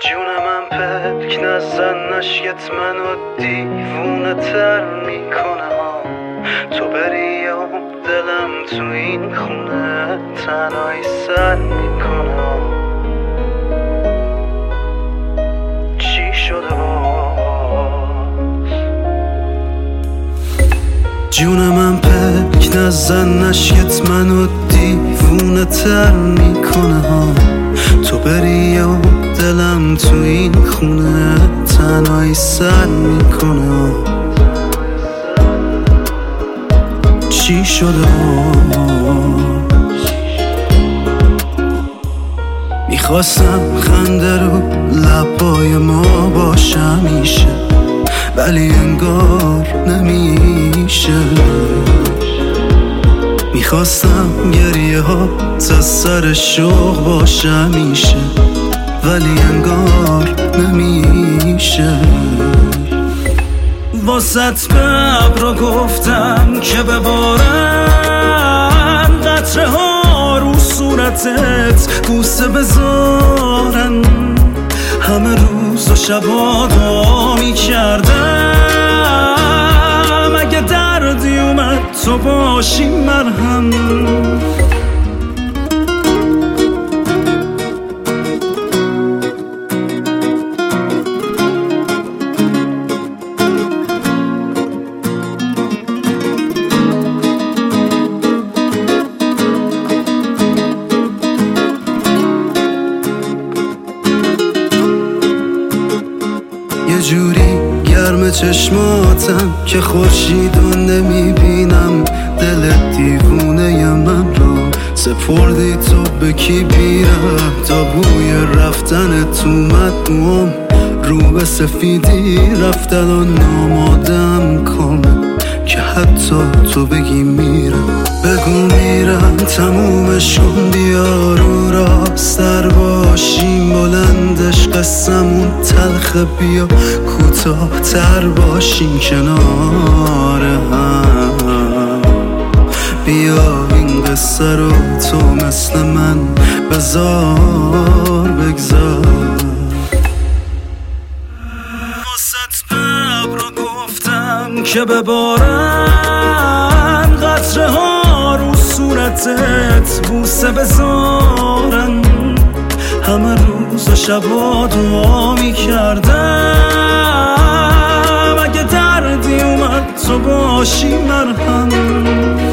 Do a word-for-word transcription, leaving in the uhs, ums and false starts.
جون من پلک نزن نشیت منو دیوونه تر میکنه ها. تو بری و دلم تو این خونه تنهایی سر میکنه ها. چی شده باز؟ جون من پلک نزن نشیت منو دیوونه تر میکنه ها. تو بری و دلم تو این خونه تنهایی سر میکنه. چی شده؟ میخواستم خنده رو لبای ما باشه همیشه، ولی انگار نمیشه. میخواستم گریه ها تا سر شوق باشه همیشه، ولی انگار نمیشه. واسط به ابرا گفتم که ببارن قطره ها رو صورتت بوسه بذارن. همه روز و شبا دعا میکردم اگه دردی اومد تو باشی مرهم. یه جوری گرم چشماتم که خورشیدو نمیبینم. دلت دیوونه من رو سپردی تو به کی بیرم. تا بوی رفتنت اومد موام رو به سفیدی رفت. الان نامادم کامل که حتی تو بگی میرم. بگو میرم تمومش کن، بیا رو راستر باشیم. بلندش قسمون تلخ، بیا کوتاه تر باشیم کنار هم. بیا این قصه رو تو مثل من بذار بگذار. واسط به ابرا گفتم که ببارن قطره ها رو صورتت بوسه بذارن. همه روز و شبا دعا میکردم اگه دردی اومد تو باشی مرهم.